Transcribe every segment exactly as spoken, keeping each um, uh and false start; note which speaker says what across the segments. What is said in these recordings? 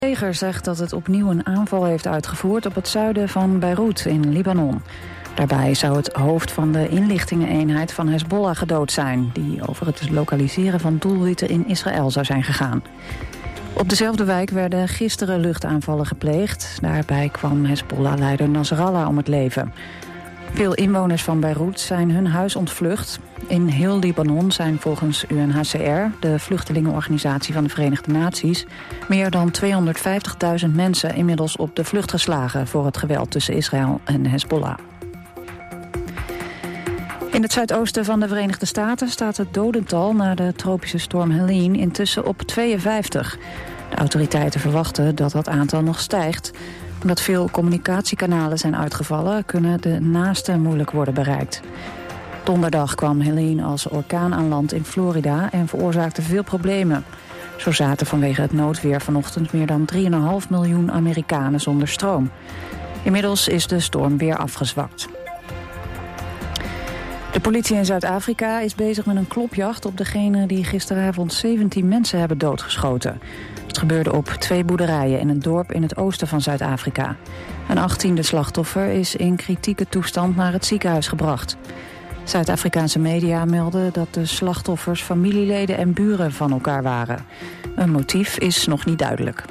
Speaker 1: Het leger zegt dat het opnieuw een aanval heeft uitgevoerd op het zuiden van Beirut in Libanon. Daarbij zou het hoofd van de inlichtingeneenheid van Hezbollah gedood zijn, die over het lokaliseren van doelwitten in Israël zou zijn gegaan. Op dezelfde wijk werden gisteren luchtaanvallen gepleegd. Daarbij kwam Hezbollah-leider Nasrallah om het leven. Veel inwoners van Beirut zijn hun huis ontvlucht. In heel Libanon zijn volgens U N H C R, de vluchtelingenorganisatie van de Verenigde Naties, meer dan tweehonderdvijftigduizend mensen inmiddels op de vlucht geslagen voor het geweld tussen Israël en Hezbollah. In het zuidoosten van de Verenigde Staten staat het dodental na de tropische storm Helene intussen op tweeënvijftig. De autoriteiten verwachten dat dat aantal nog stijgt. Omdat veel communicatiekanalen zijn uitgevallen, kunnen de naasten moeilijk worden bereikt. Donderdag kwam Helene als orkaan aan land in Florida en veroorzaakte veel problemen. Zo zaten vanwege het noodweer vanochtend meer dan drie komma vijf miljoen Amerikanen zonder stroom. Inmiddels is de storm weer afgezwakt. De politie in Zuid-Afrika is bezig met een klopjacht op degene die gisteravond zeventien mensen hebben doodgeschoten. Het gebeurde op twee boerderijen in een dorp in het oosten van Zuid-Afrika. Een achttiende slachtoffer is in kritieke toestand naar het ziekenhuis gebracht. Zuid-Afrikaanse media melden dat de slachtoffers familieleden en buren van elkaar waren. Een motief is nog niet duidelijk.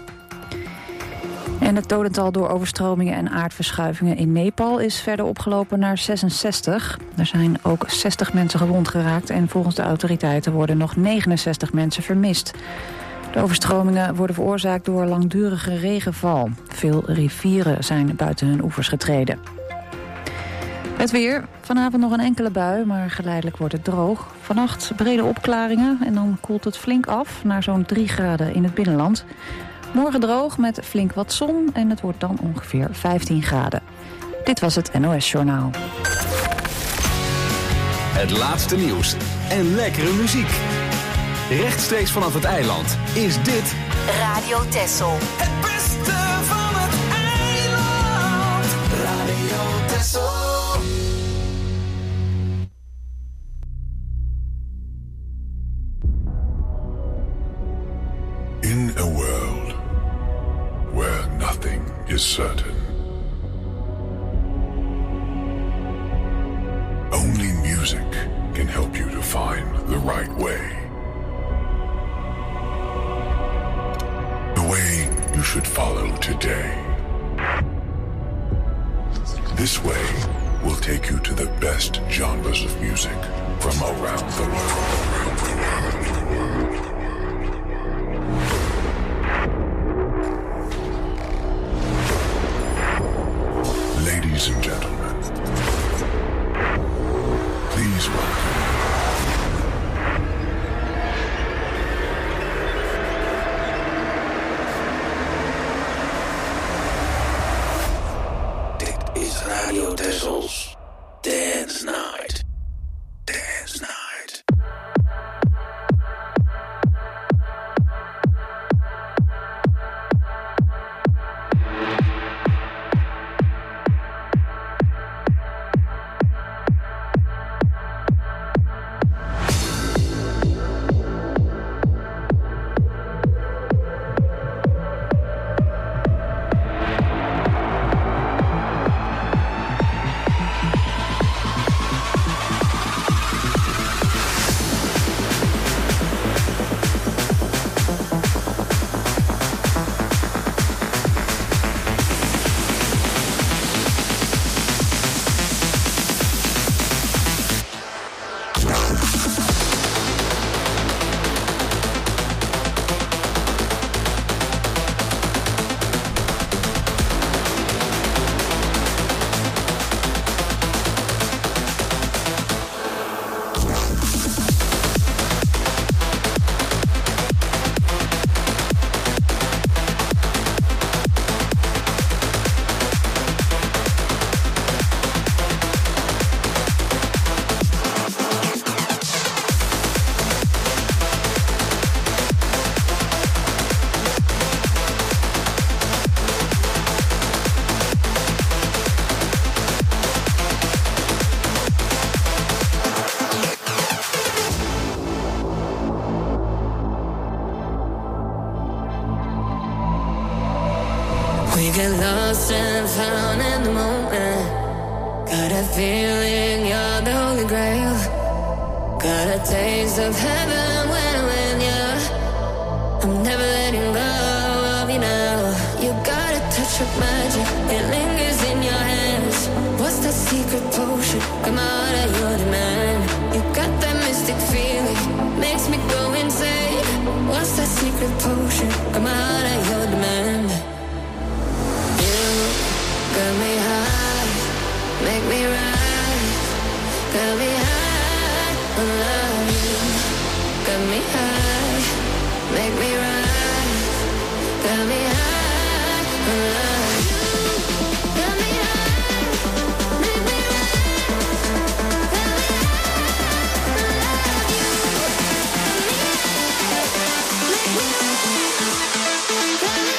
Speaker 1: En het dodental door overstromingen en aardverschuivingen in Nepal is verder opgelopen naar zesenzestig. Er zijn ook zestig mensen gewond geraakt en volgens de autoriteiten worden nog negenenzestig mensen vermist. De overstromingen worden veroorzaakt door langdurige regenval. Veel rivieren zijn buiten hun oevers getreden. Het weer. Vanavond nog een enkele bui, maar geleidelijk wordt het droog. Vannacht brede opklaringen en dan koelt het flink af naar zo'n drie graden in het binnenland. Morgen droog met flink wat zon en het wordt dan ongeveer vijftien graden. Dit was het N O S Journaal.
Speaker 2: Het laatste nieuws en lekkere muziek. Rechtstreeks vanaf het eiland is dit
Speaker 3: Radio Texel.
Speaker 4: Het beste van het eiland. Radio Texel.
Speaker 5: In a world where nothing is certain, only music can help you to find the right way. The way you should follow today. This way will take you to the best genres of music from around the world. Ladies and gentlemen, please welcome.
Speaker 4: Dit is Radio Texels Dance Night. Dance Night.
Speaker 3: We get lost and found in the moment. Got a feeling you're the holy grail. Got a taste of heaven when I'm with you. I'm never letting go of you now. You got a touch of magic, it lingers in your hands. What's that secret potion? Come out at your demand. You got that mystic feeling, makes me go insane. What's that secret potion? Come out at your demand. You got me high, make me rise. Got me high, I love you. Got me high, make me rise. Got me high, I love you. Got me high, make me rise. Got me high, I love you. Got me high, make me rise. Got me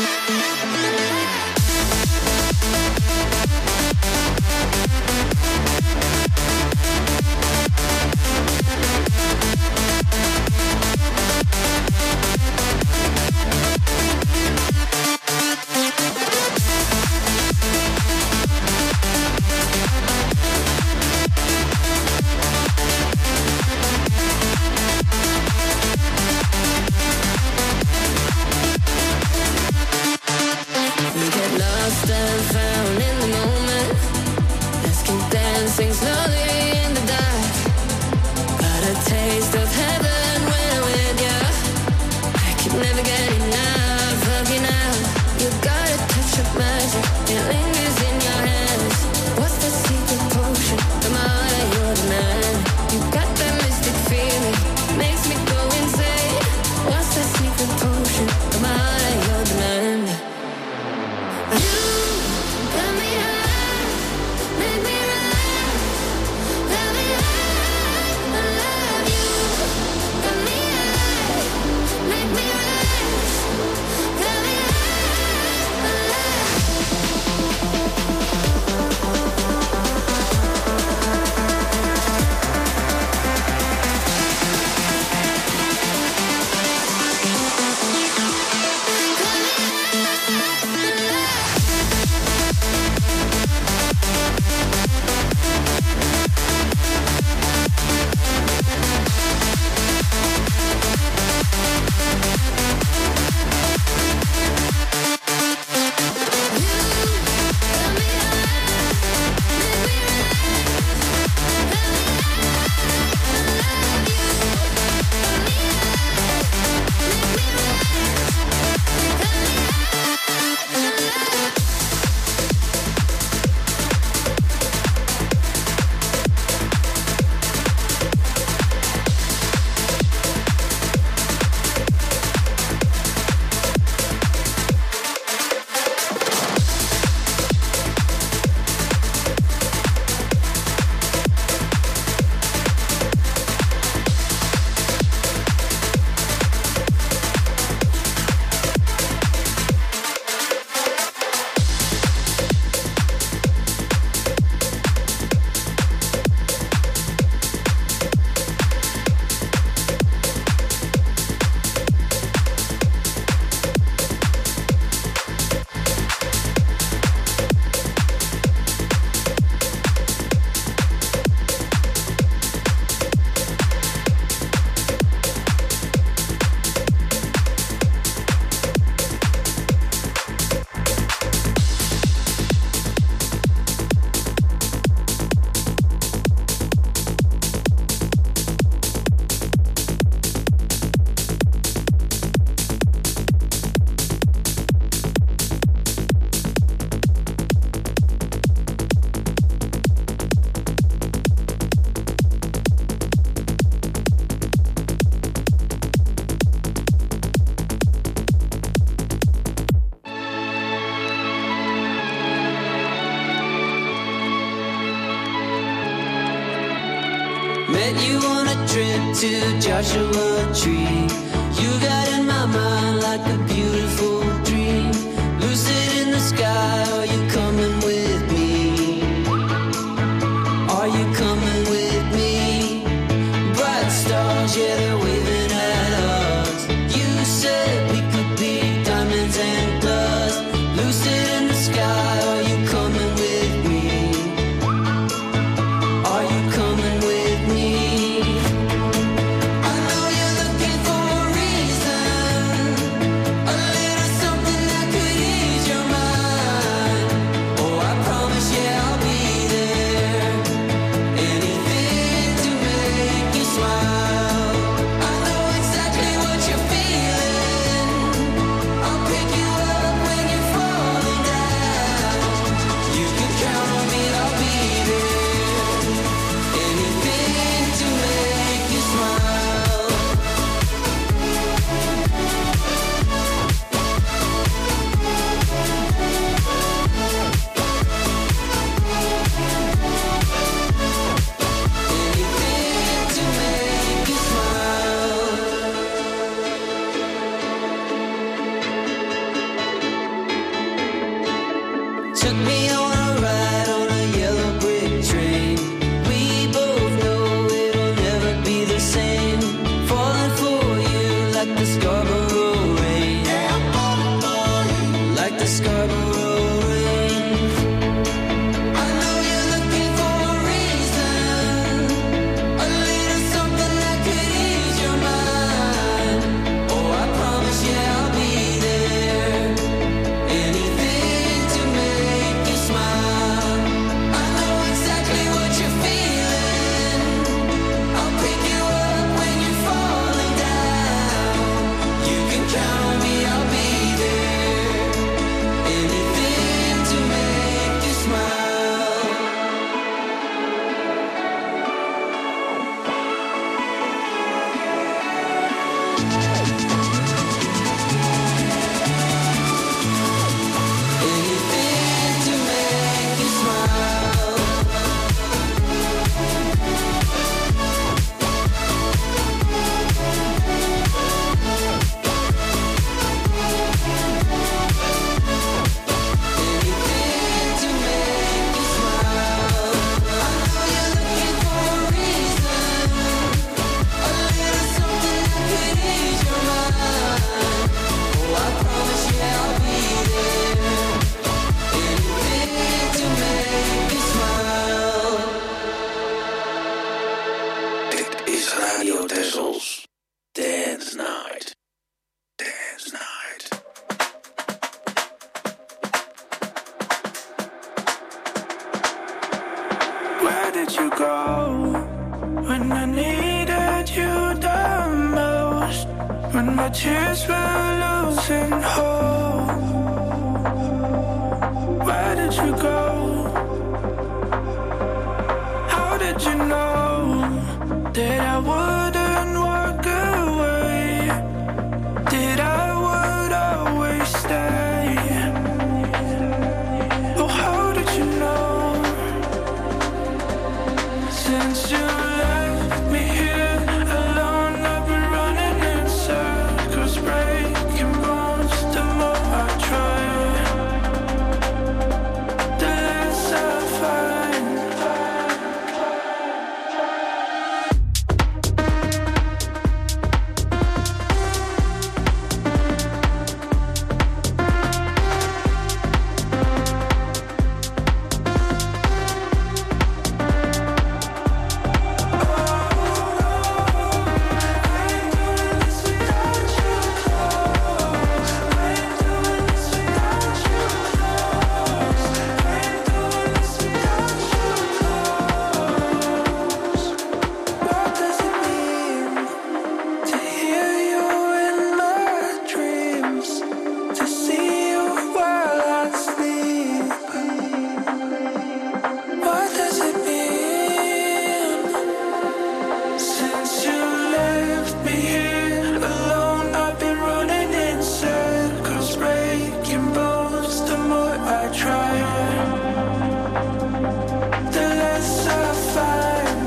Speaker 6: Met you on a trip to Joshua Tree. You got in my mind like a beautiful dream. Lucid in the sky, are you coming with me? Are you coming with me? Bright stars, yeah, they're waving at us. You said we could be diamonds and dust. Lucid took me on a ride on a yellow brick train. We both know it'll never be the same. Falling for you like the Scarborough rain. Yeah, I'm falling for you like the Scarborough rain. I know you're looking for a reason, a little something that could ease your mind. Oh, I promise, yeah, I'll be there. Anything to make you smile. I know exactly what you're feeling. I'll pick you up when you're falling down. You can count on me, I'll be there. Anything to make you smile. Anything to make you smile. Anything to make you smile. I know you're looking for a reason, a little something that could ease your mind. Oh, I promise, yeah, I'll be there. Anything to make you smile.
Speaker 4: Dit is Radio Tessels. Dance Night. Dance Night.
Speaker 7: Where did you go when I needed you the most? When my tears were losing hope. Where did you go? How did you know that I wouldn't walk away? That I would always stay? Oh, how did you know? Since you left me here alone, I've been running in circles, breaking bones. The more I try, the less I find. What does it mean to hear you in my dreams, to see you while I sleep? What does it mean? Since you left me here alone, I've been running in circles, breaking bones. The more I try, the less I find.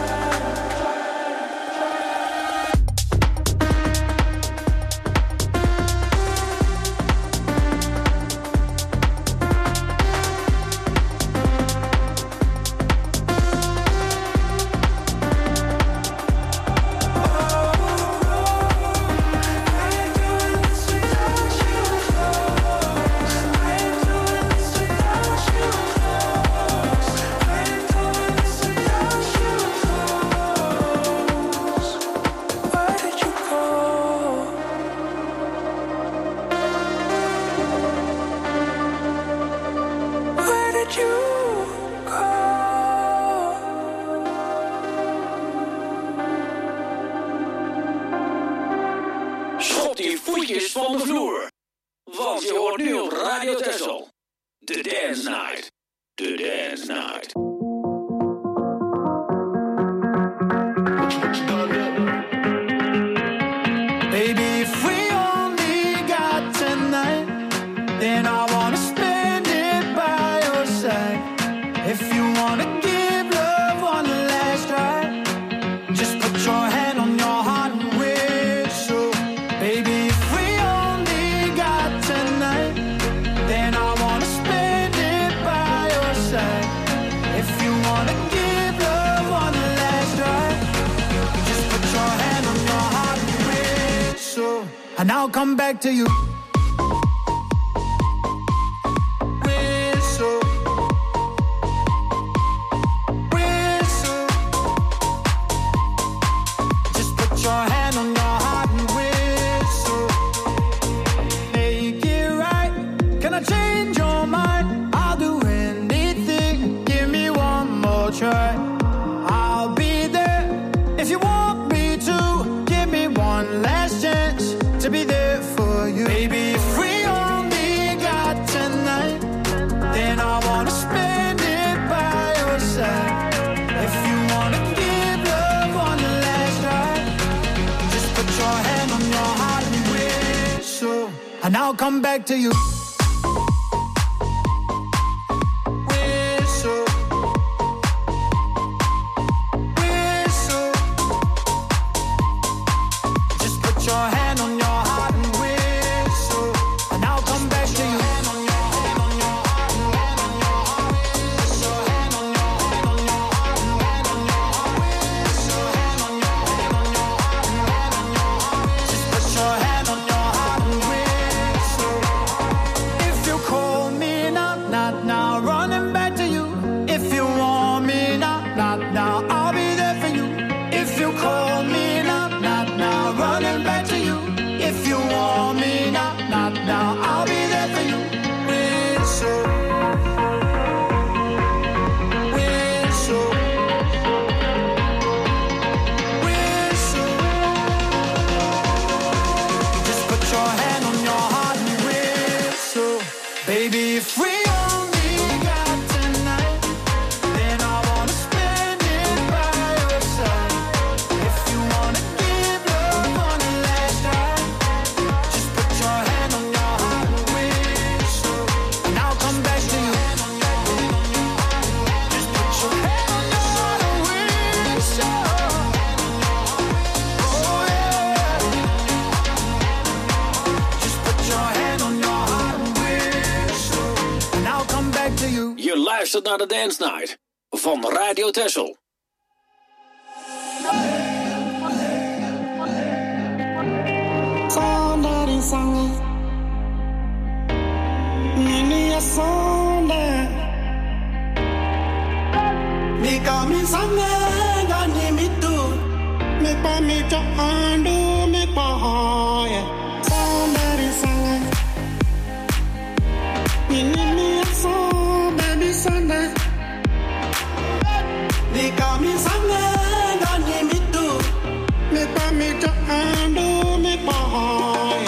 Speaker 7: Where did you go? Where did you go?
Speaker 8: Schop die voetjes van de vloer. Want je hoort nu op Radio Tessel. De Dance Night. De Dance Night.
Speaker 7: Baby, if we only got tonight, then I wanna spend it by your side. If you wanna give love one last try, just put your hand on your heart and whistle. Baby, if we only got tonight, then I wanna spend it and I'll come back to you. And I'll come back to you. Whistle, whistle. Just put your hand on your heart and whistle, and I'll come back to you. Hand on your hand on your heart and hand on your heart. Whistle, hand on your hand on your heart and hand on your heart. Whistle, hand on your hand on your heart and hand on your heart. Just put your hand on your heart and whistle.
Speaker 8: Luister naar de Dance Night van Radio Texel.
Speaker 9: Somebody sang it. Nini a sonde. Mi kami sange gani mi tu. Mi pa mi to ando mi pa hoye. Somebody sang it. Nini a sonde. Sunday, they call me Sunday, don't need me too. Me pa me to handle me boy.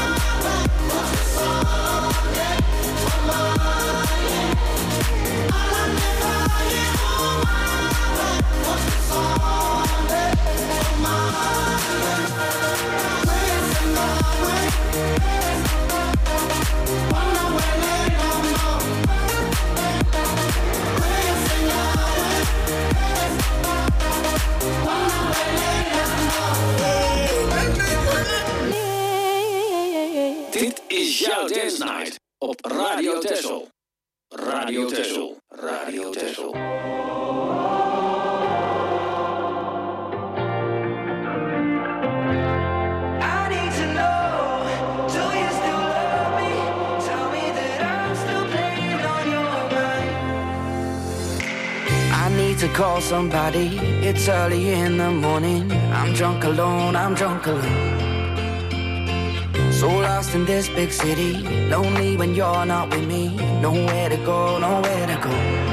Speaker 10: Oh,
Speaker 8: Texel. Radio Texel. Radio Texel.
Speaker 6: To call somebody, it's early in the morning. I'm drunk alone, I'm drunk alone. So lost in this big city, lonely when you're not with me. Nowhere to go, nowhere to go.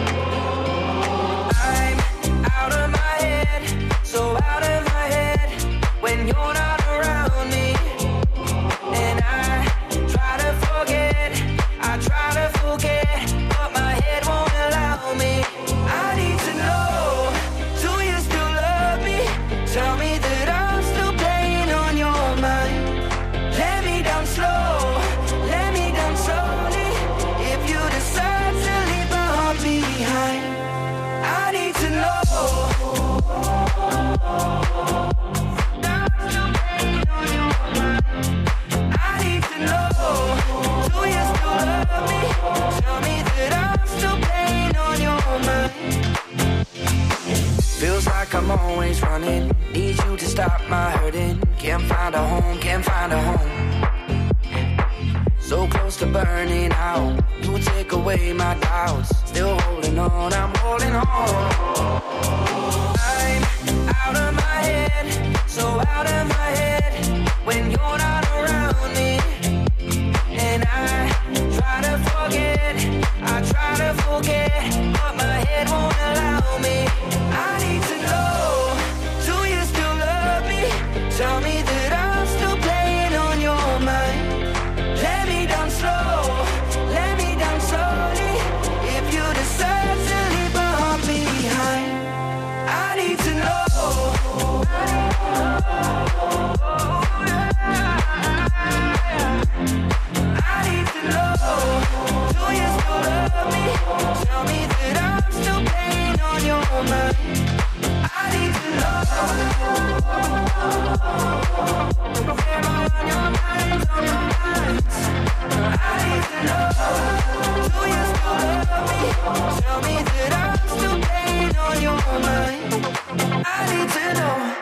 Speaker 6: I'm out of my head, so out of my head when you're not around me. And I try to forget, I try to forget, but my head won't allow me. I need to know, do you still love me? Tell me that I'm still playing on your mind. Let me down slow, let me down slowly. If you decide to leave my heart behind, I need to know. I need to know, do you still love me? Tell me that I'm still playing on your mind. Feels like I'm always running, need you to stop my hurting. Can't find a home, can't find a home. So close to burning out, you take away my doubts. Still holding on, I'm holding on. I'm out of my head, so out of my head when you're not around me. And I try to forget, I try to forget, but my head won't allow me. I need to know, do you still love me? Tell me that I'm still playing on your mind. Let me down slow, let me down slowly. If you decide to leave my heart behind, I need to know. I need to know, do you still love me? Tell me that I'm still playing on your mind. I need to know. Am I on your mind, on your mind? I need to know, do you still love me? Tell me that I'm still playing on your mind. I need to know.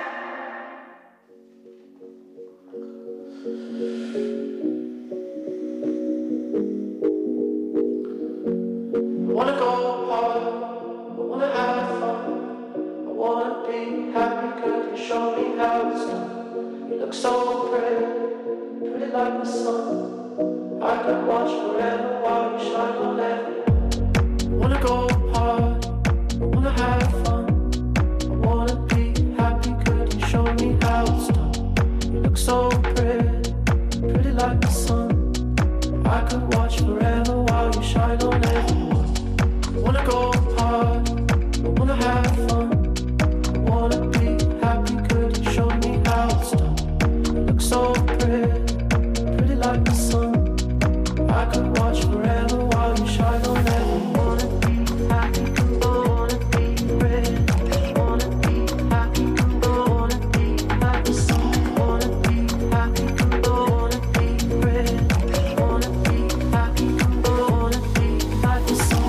Speaker 9: I wanna go hard, I wanna have fun, I wanna be happy, could you show me how it's done? You look so pretty, pretty like the sun. I could watch forever while you shine on everyone. I wanna go hard, I wanna have fun, I wanna be happy, could you show me how it's done? You look so pretty, pretty like the sun. I could watch forever while you shine on everyone. I wanna go hard, I wanna have fun, I wanna be happy, could you show me how it's done? You look so pretty, pretty like the sun. I could watch forever while you shine on everyone. Wanna be happy, I wanna be pretty, wanna be happy, I wanna be like the sun. Wanna be happy, I wanna be pretty, wanna be happy, I wanna be like the sun.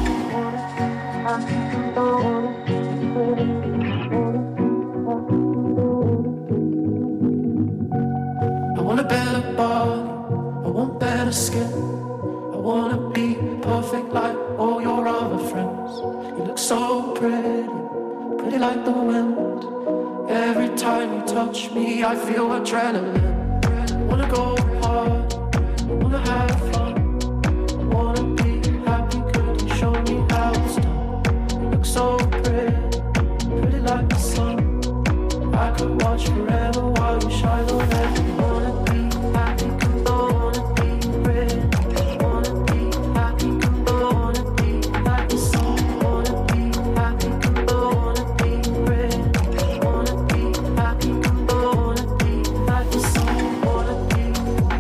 Speaker 9: I want a better body, I want better skin, I wanna be perfect like all your other friends. You look so pretty, pretty like the wind. Every time you touch me I feel adrenaline. I wanna go hard, I wanna have fun, I wanna be happy, could you show me how it's done? You look so pretty, pretty like the sun. I could watch forever while you shine on everyone. Wanna be happy, I wanna be pretty, wanna be happy, I wanna be like the sun. Wanna be happy, I wanna be pretty, wanna be happy, I wanna be like the sun. Wanna be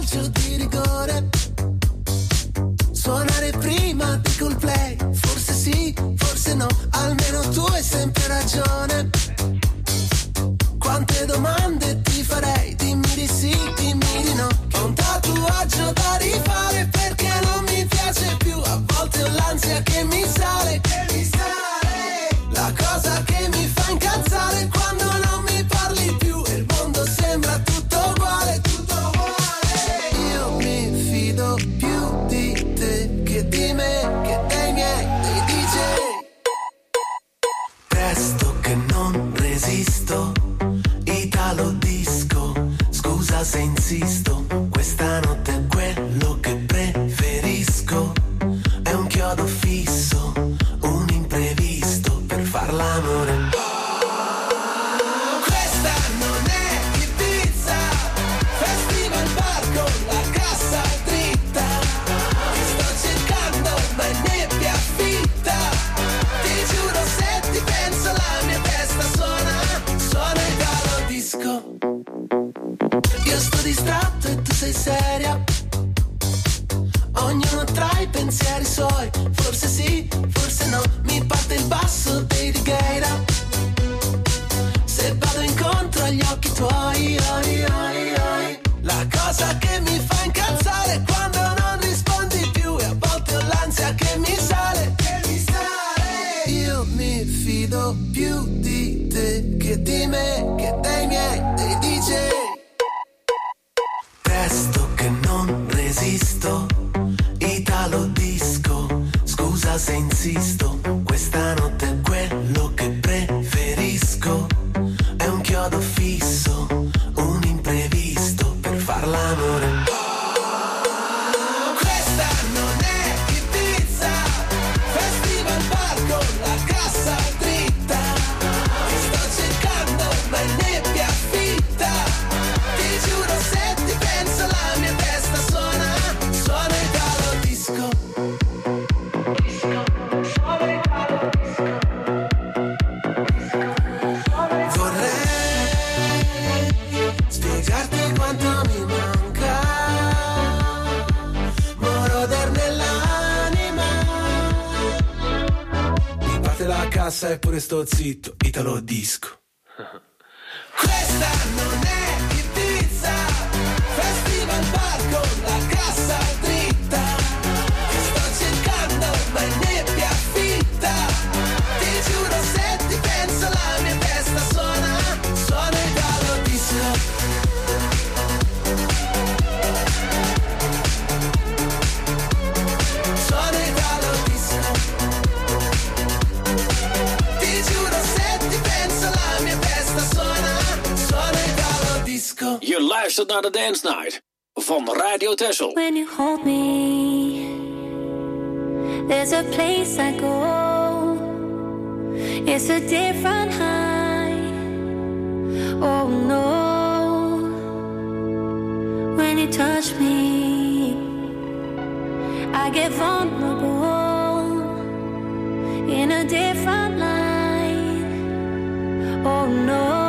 Speaker 10: calcio di rigore, suonare prima di Coldplay, forse sì, forse no, almeno tu hai sempre ragione. Quante domande ti farei, dimmi di sì, dimmi di no. Ho un tatuaggio da rifare perché non mi piace più, a volte ho l'ansia che mi sale, che mi sale. La cosa che mi fa incazzare quando non mi parli più e il mondo sembra tutto uguale, tutto uguale. Io mi fido più di te che di me, che dei miei, dei D J. Presto che non resisto, Italo disco, scusa se insisto, questa notte è quello che preferisco, è un chiodo fisso, un imprevisto per far l'amore. Questa non è Ibiza, festival bar con la cassa dritta, ti sto cercando ma è nebbia fitta, ti giuro se ti penso la mia testa suona, suona Italo disco. Io sto distratto e tu sei seria, ognuno tra i pensieri suoi, forse sì, forse no, mi parte il basso dei Righeira, se vado incontro agli occhi tuoi, oi, oi, oi. La cosa che mi fa incazzare è quando non rispondi più e a volte ho l'ansia che mi sale, che mi sale. Io mi fido più di te che di me, che dei miei, dei D J. Presto che non resisto, Italo disco, scusa se insisto, questa notte è quello che preferisco, è un chiodo fisso, un imprevisto per far l'amore. Questa non è Ibiza, festival bar con la cassa dritta, ti sto cercando ma è nebbia fitta, ti giuro se ti penso la mia testa suona, suona Italo disco. Vorrei spiegarti quanto mi manca, moroder nell'anima. Mi parte la cassa eppure sto zitto, Italo disco. Questa non è Ibiza, festival bar con la cassa dritta, ti sto cercando ma è nebbia fitta, ti giuro se ti penso la mia testa suona, suona Italo disco. Suona Italo disco. Ti giuro se ti penso la mia testa suona, suona Italo disco.
Speaker 8: Je luistert naar de Dance Night van Radio Texel.
Speaker 11: When you hold me, there's a place I go. It's a different high. Oh no. When you touch me, I get vulnerable in a different light. Oh no.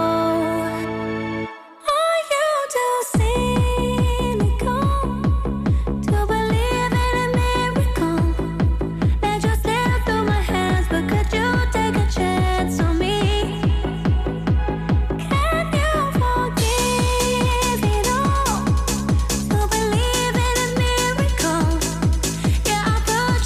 Speaker 12: Yeah, I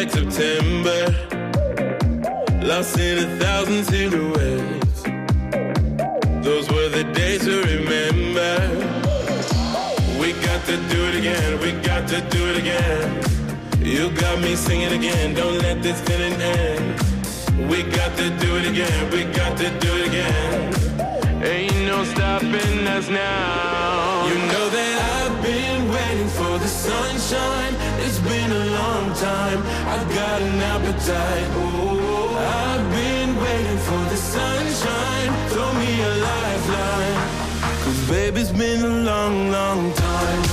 Speaker 12: like September, lost in a thousand silhouettes. Those were the days to remember. We got to do it again, we got to do it again. You got me singing again, don't let this feeling end. We got to do it again, we got to do it again. Ain't no stopping us now. You know that I've been waiting for the sunshine. It's been a long time, I've got an appetite. Oh, I've been waiting for the sunshine. Throw me a lifeline, 'cause baby, it's been a long, long time.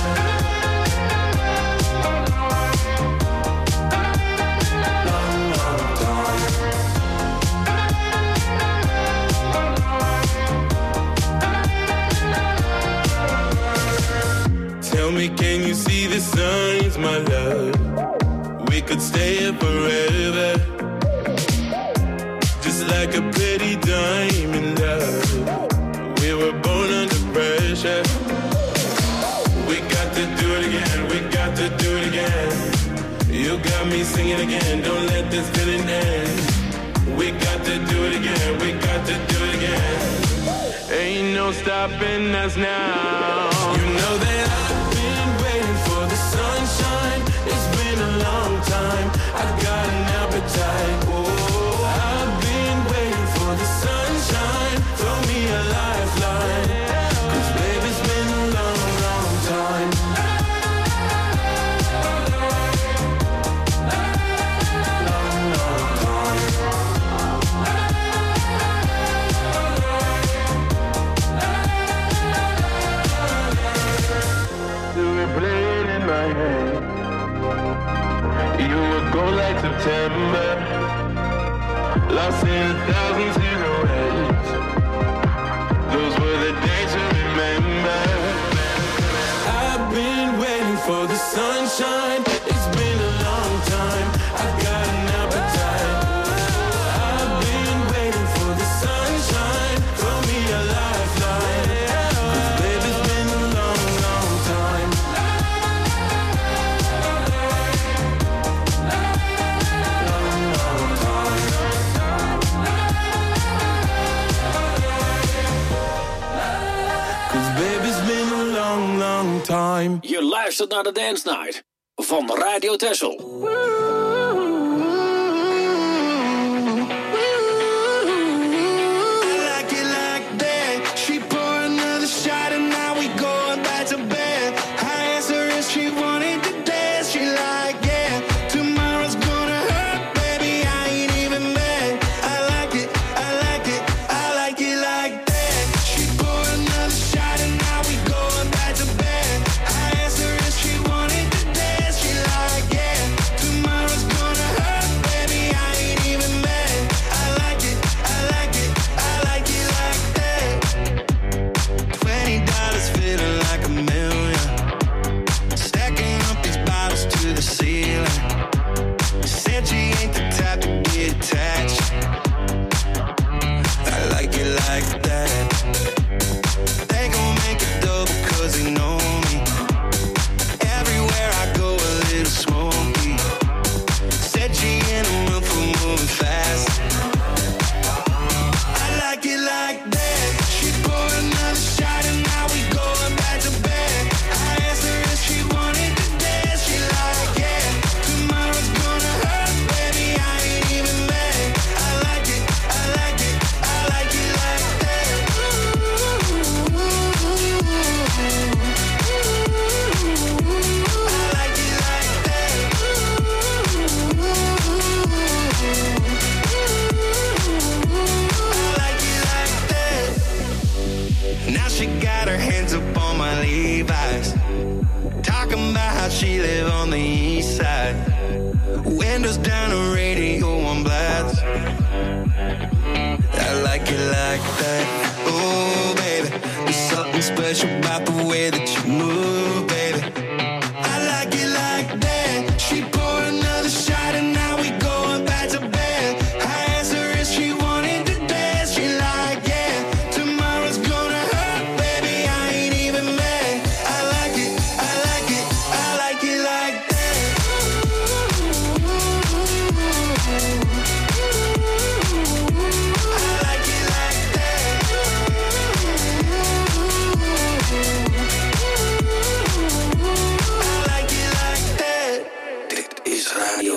Speaker 12: Tell me, can you see the signs, my love? We could stay here forever, just like a pretty diamond, love. We were born under pressure. We got to do it again, we got to do it again. You got me singing again, don't let this feeling end. We got to do it again, we got to do it again. Ain't no stopping us now. You know that I've been waiting for the sunshine. It's been a long time, I've got an appetite. Oh, I've been waiting for the sunshine. Throw me a lifeline, 'cause baby, it's been a long, long time. Long, long time. Played in my head. You would go like September, lost in a thousand silhouettes. Those were the days to remember. I've been waiting for the sunshine. It's been a long time, I've got an appetite. I've been waiting for the sunshine. Throw me a lifeline, 'cause baby, it's been a long, long time. Time.
Speaker 8: Je luistert naar de Dance Night van Radio Texel.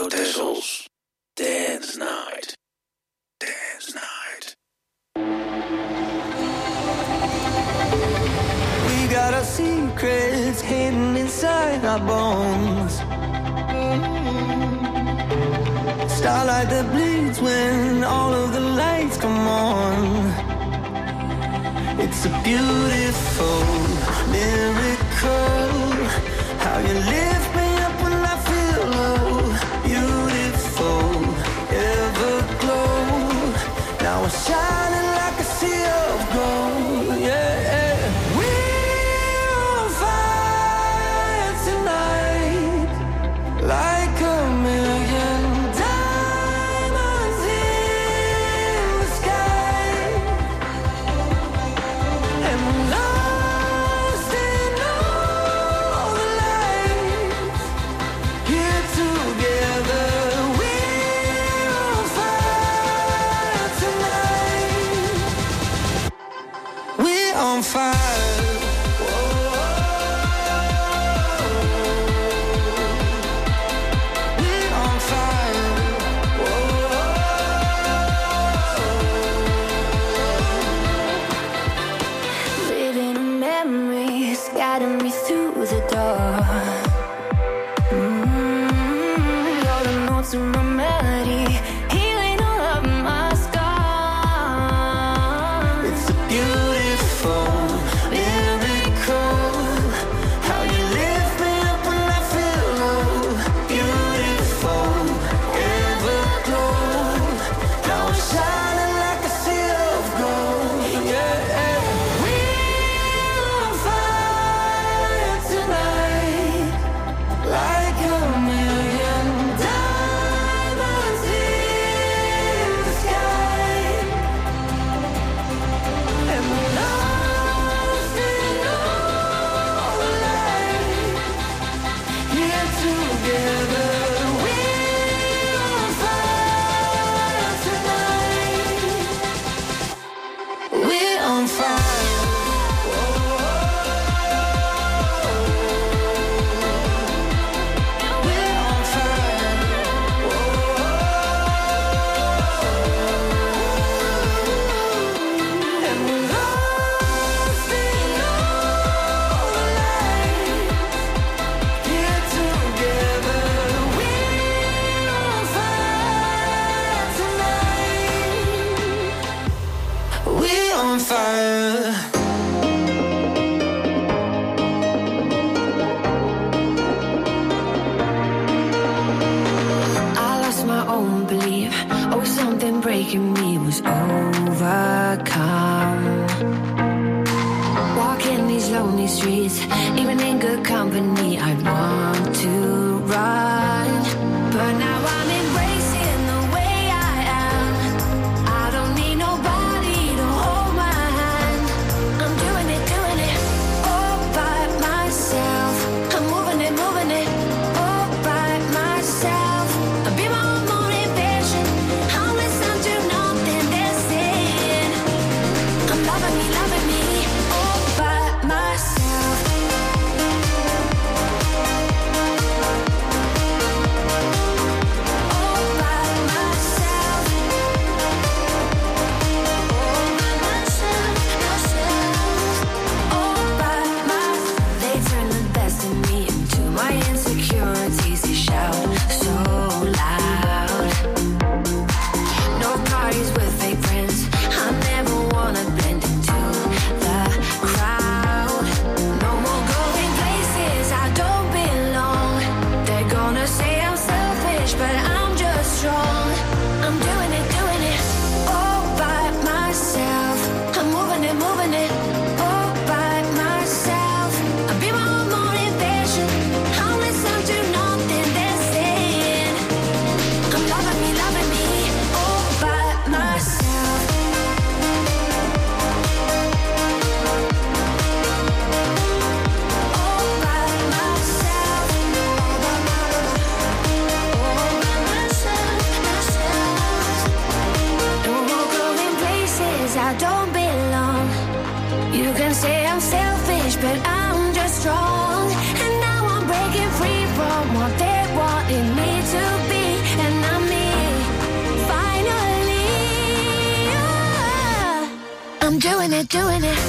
Speaker 4: Radio Tessels. Dance Night. Dance Night.
Speaker 10: We got our secrets hidden inside our bones. Starlight that bleeds when all of the lights come on. It's a beautiful miracle how you lift me up when I feel low. Beautiful everglow. Now we're shining like a sea of gold. Yeah, we're on fire tonight, like a million diamonds in the sky. And we're lost in all the lights. Here together, we're on fire tonight. We're on fire. Whoa. We're on fire. Whoa. Living in memories, guiding me through the door. Mm, all the notes in my melody, healing all of my scars. It's a beautiful miracle how you lift me up when I feel low. Beautiful everglow. Now we're shining like a sea of gold. Yeah, we're on fire tonight, like a million diamonds in the sky. And we're lost in all the light. Here together, we're on fire tonight. We're on fire. We're on fire. And we're lost in all the light. Here together, we're on fire tonight. We're on fire. I lost my own belief. Oh, something breaking me was overcome. Walking these lonely streets, even in good company, I want to run. But now I'm embracing the way I am. I don't need nobody to hold my hand. I'm doing it, doing it all by myself. I'm moving it, moving it all by myself. I'll be my own motivation. I'll listen to nothing they're saying. I'm loving me, loving me all by myself.
Speaker 3: I'm doing it, doing it.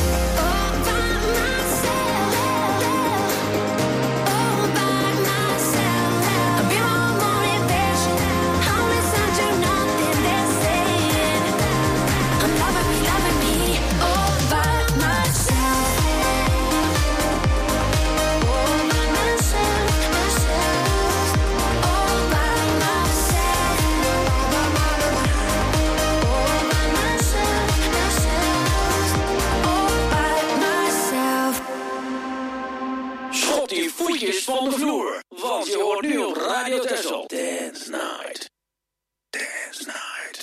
Speaker 8: Van de vloer, want je hoort nu op Radio Texel.
Speaker 4: Dance Night. Dance Night.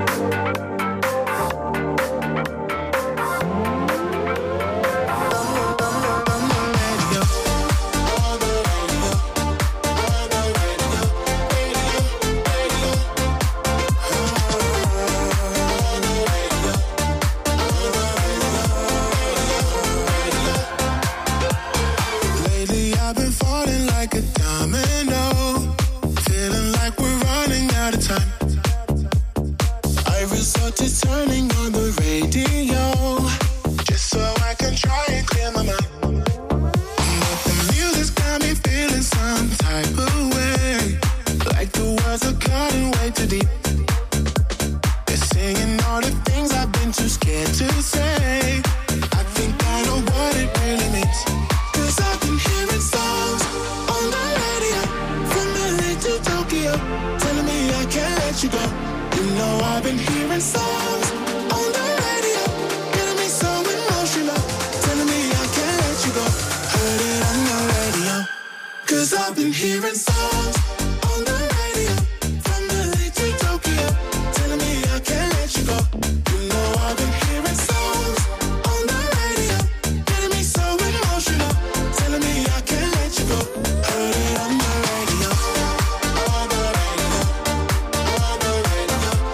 Speaker 10: Turning on the radio just so I can try and clear my mind. But the music's got me feeling some type of way, like the words are cutting way too deep. They're singing all the things I've been too scared to say. I think I know what it really means, 'cause I've been hearing songs on the radio from L A to Tokyo, telling me I can't let you go. You know I've been hearing songs on the radio, getting me so emotional, telling me I can't let you go. Heard it on the radio, 'cause I've been hearing songs on the radio from L A to Tokyo, telling me I can't let you go. You know I've been hearing songs on the radio, getting me so emotional, telling me I can't let you go. Heard it on the radio, on the radio, on the radio.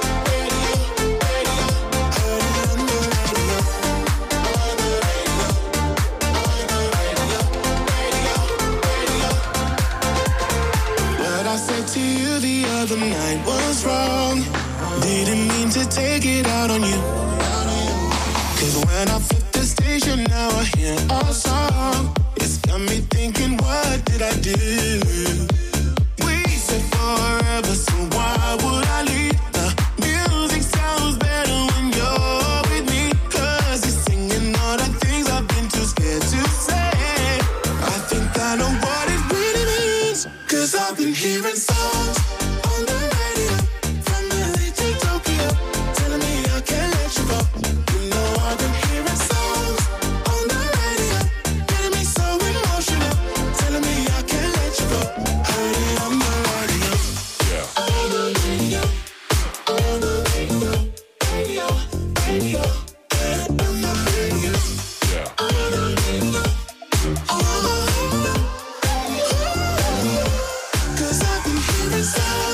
Speaker 10: To you the other night was wrong. Didn't mean to take it out on you. 'Cause when I flip the station now I hear our song. It's got me thinking, what did I do? We said forever, so why would I leave? The music sounds better when you're with me, 'cause you're singing all the things I've been too scared to say. I think I know what it really means, 'cause I've been hearing songs on the radio from L A to Tokyo, telling me I can't let you go. You know I've been hearing songs on the radio, getting me so emotional, telling me I can't let you go. Heard it on the radio, yeah. On the radio, on the radio, radio, radio, on the radio, yeah. On the radio, oh, 'cause I've been hearing songs.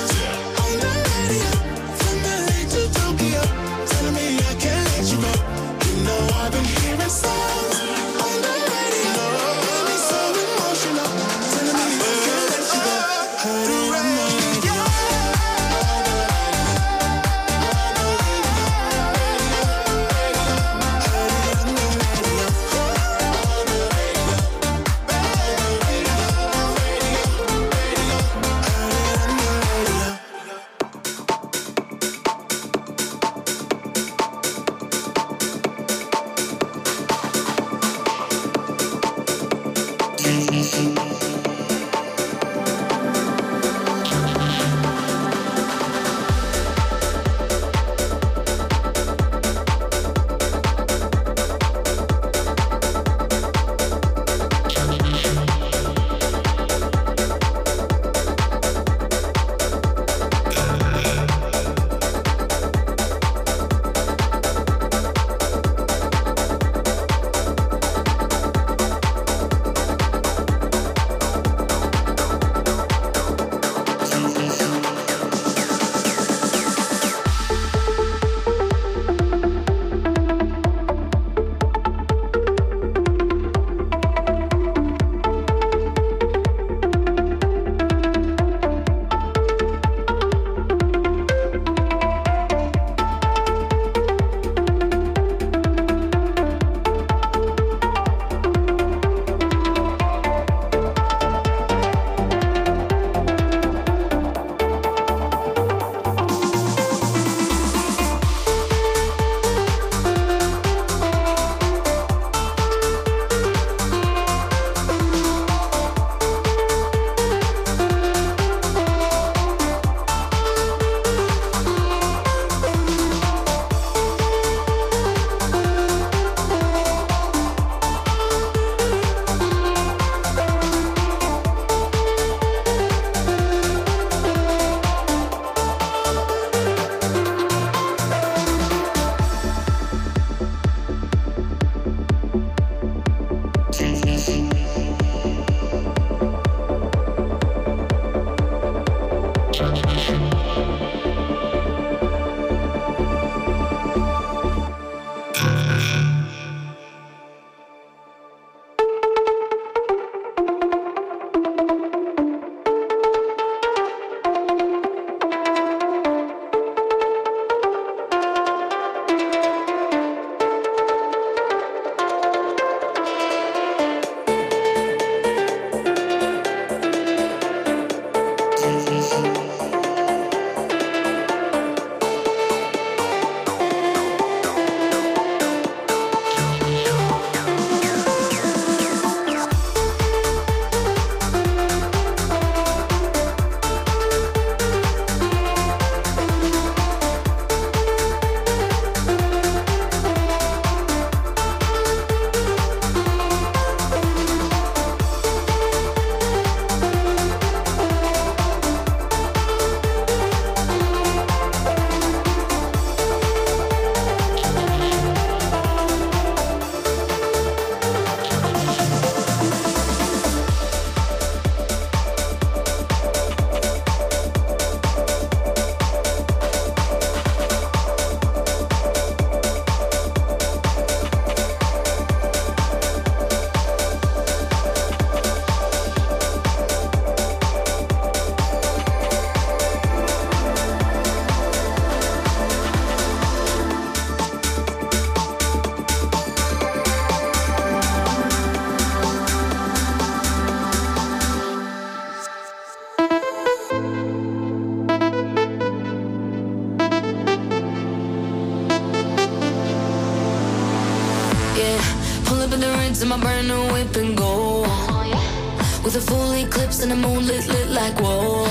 Speaker 3: in my brand new whip and go. With a full eclipse and the moon lit, lit like whoa.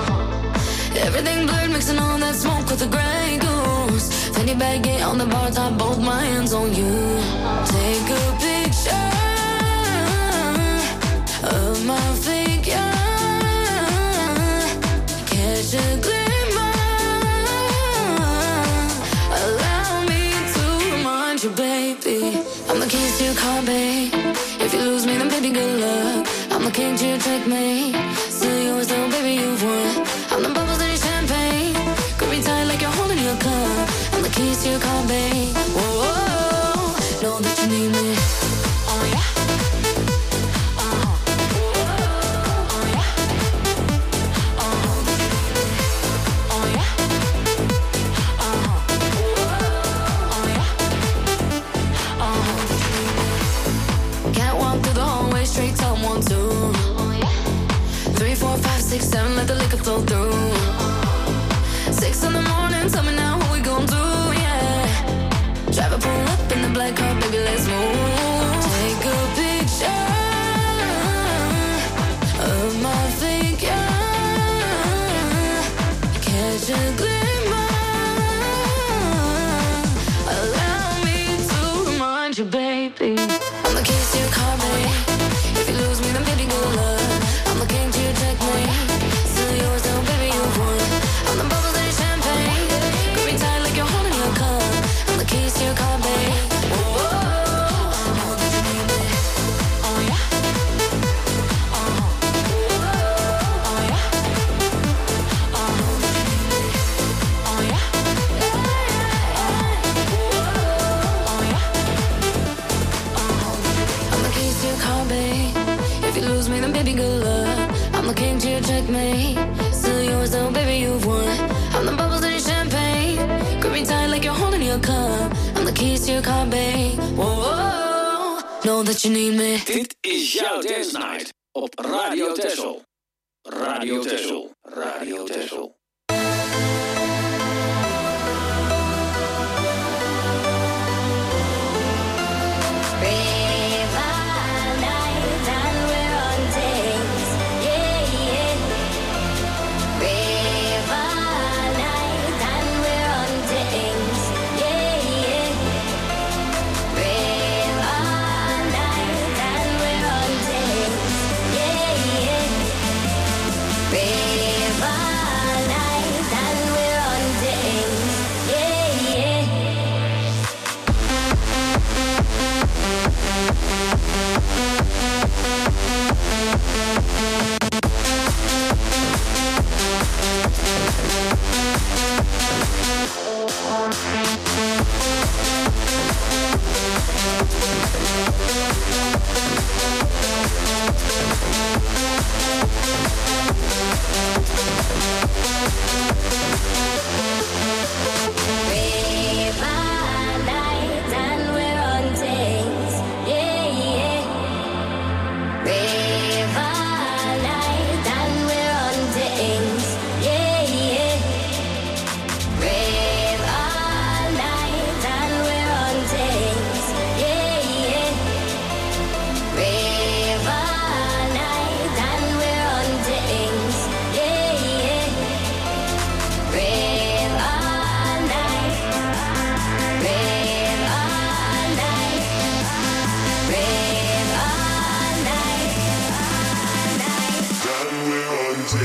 Speaker 3: Everything blurred, mixing all that smoke with the Grey Goose. Fanny baggy on the bar top, both my hands on you. Take a picture of my figure. Catch a glimmer. Allow me to remind you, baby, I'm the keys to your car, babe. If you lose me, then baby, good luck. I'm the king to your checkmate. Still yours though, baby, you've won. I'm the bubbles in your champagne. Grip me tight like you're holding your cup. I'm the keys to your car, babe. Whoa, whoa, know that you need me. Oh yeah. Uh-huh. Whoa, oh yeah. Uh-huh. Oh yeah. Uh-huh. Whoa, oh yeah. Uh-huh. Can't walk through the hallway straight to one, two. Three, four, five, six, seven, let the liquor flow through. Six in the morning, tell me now what we gon' do, yeah. Driver pull up in the black car, baby, let's move. Take a picture of my figure. Catch a glimmer. Allow me to remind you, baby, I'm the keys to your car, babe. If you lose me, then baby, good luck. I'm the king to your checkmate. Still yours though, baby, you've won. I'm the bubbles in your champagne. Grip me tight like you're holding your cup. I'm the keys to your car, babe. Whoa, I know that you need me. Oh yeah. Uh-huh. Whoa, oh yeah. I know that you need me. Oh yeah. Yeah, yeah, yeah. Whoa, oh yeah. Uh-huh. I'm the keys to your car, babe. If you lose me, then baby, good luck. I'm the king to your checkmate. Still yours though, baby, you've won. I'm the bubbles in your champagne. Grip me tight like you're holding your cup. I'm the keys to your car, babe. Whoa, know that you need me.
Speaker 8: Dit is jouw Dance Night op Radio Texel. Radio Texel. Radio Texel.
Speaker 3: River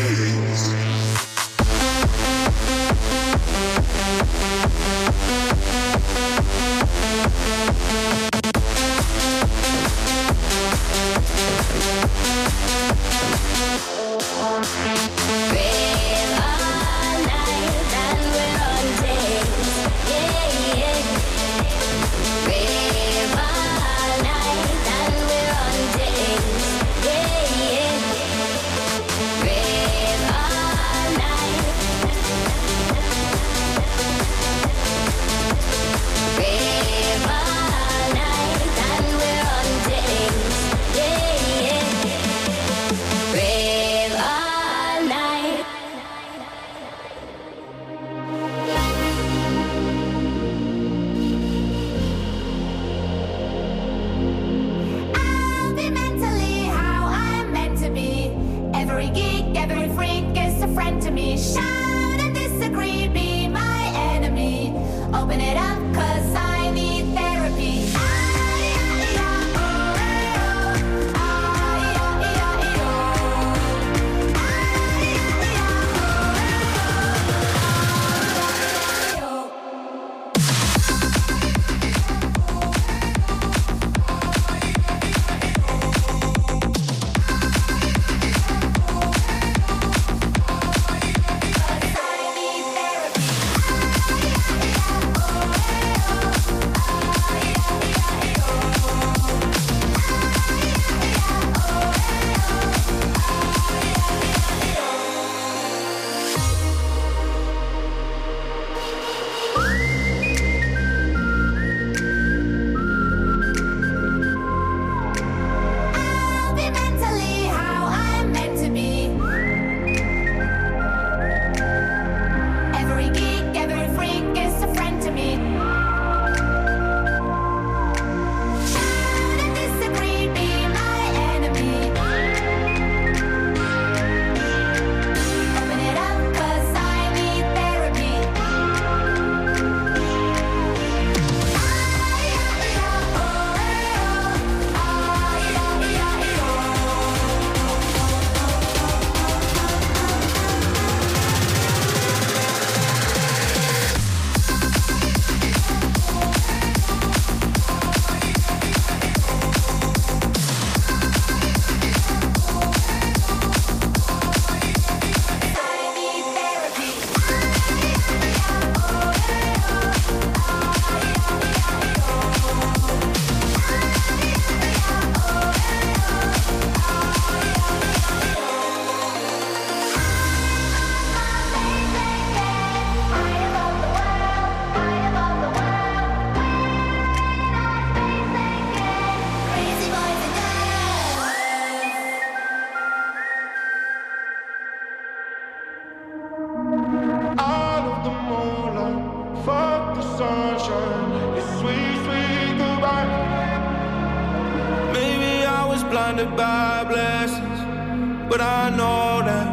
Speaker 13: blinded by blessings, but I know that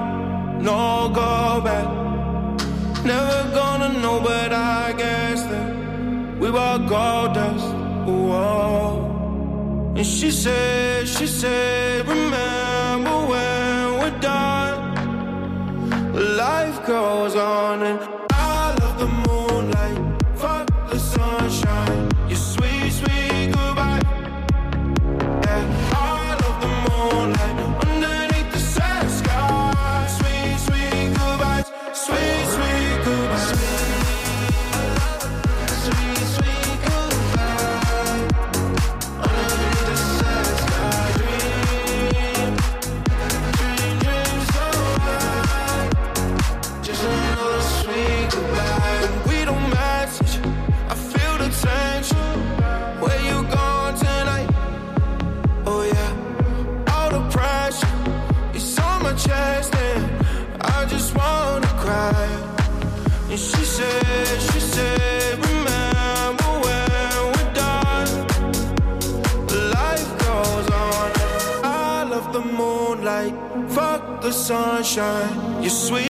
Speaker 13: no go back. Never gonna know, but I guess that we were gold dust. Whoa. And she said, she said, remember when we're done, life goes on, and I love the moonlight, fuck the sunshine, your sweet, sweet goodbye. And I love the moonlight underneath the sad sky, sweet, sweet goodbyes, sweet, sweet goodbyes, sweet, sweet goodbye. Underneath the sad sky, dream, dream, dream so high. Just another sweet goodbye. When we don't message, I feel the tension. Where you going tonight? Oh yeah, all the pressure is on my chest, and I just wanna cry. And she said, she said, remember when we're done, life goes on. I love the moonlight, fuck the sunshine, you're sweet.